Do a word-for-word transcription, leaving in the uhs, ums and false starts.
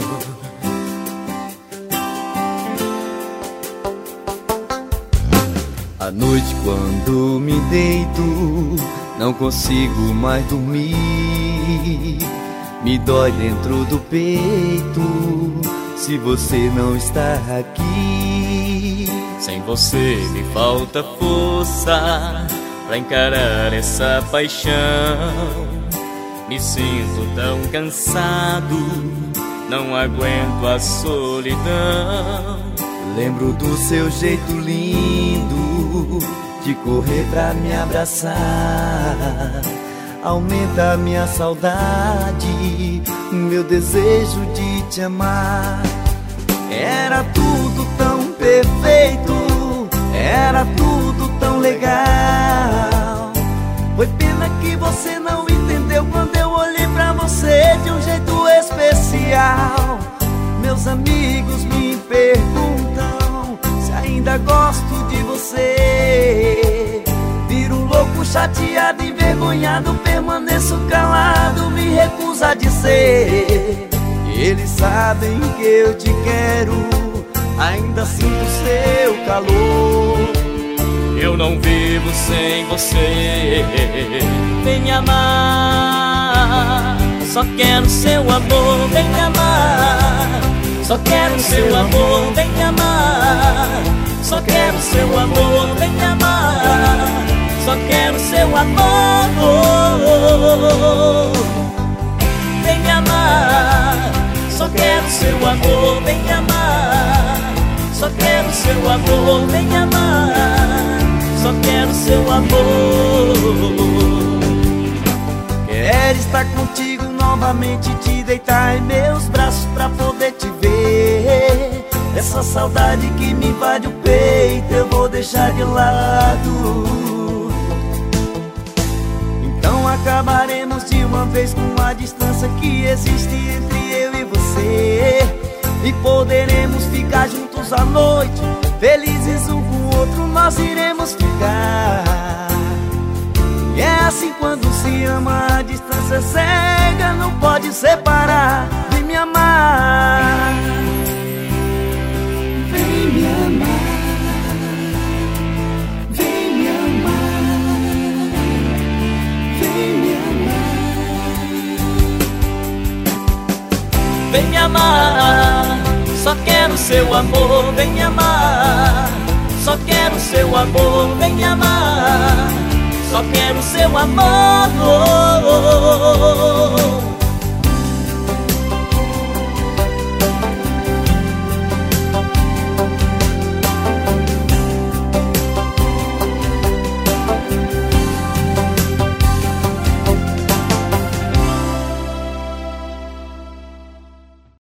À noite quando me deito, não consigo mais dormir. Me dói dentro do peito, se você não está aqui. Sem você me falta força pra encarar essa paixão. Me sinto tão cansado, não aguento a solidão. Lembro do seu jeito lindo de correr pra me abraçar. Aumenta a minha saudade, meu desejo de te amar. Era tudo tão perfeito, era tudo tão legal. Foi pena que você não entendeu quando eu olhei pra você de um jeito especial. Meus amigos me perguntam se ainda gosto de você. Viro louco, chateado, envergonhado, permaneço calado, me recuso a dizer. Eles sabem que eu te quero, ainda sinto seu calor. Eu não vivo sem você. Vem me amar, só quero seu amor. Vem me amar, só quero seu amor. Vem me amar, só quero seu amor. Vem me amar, só quero seu amor. Vem me amar, só quero seu amor. Vem me amar, só quero seu amor. Vem me amar, só quero seu amor. Quero estar contigo novamente, te deitar em meus braços pra poder te ver. Essa saudade que me invade o peito eu vou deixar de lado. Então acabaremos de uma vez com a distância que existe entre eu e você. E poderemos ficar juntos à noite, felizes um com o outro nós iremos ficar. E é assim quando se ama, a distância cega não pode separar. Vem me amar, vem me amar, vem me amar, vem me amar. Vem me amar, só quero seu amor. Vem me amar, só quero seu amor. Vem me amar, só quero seu amor.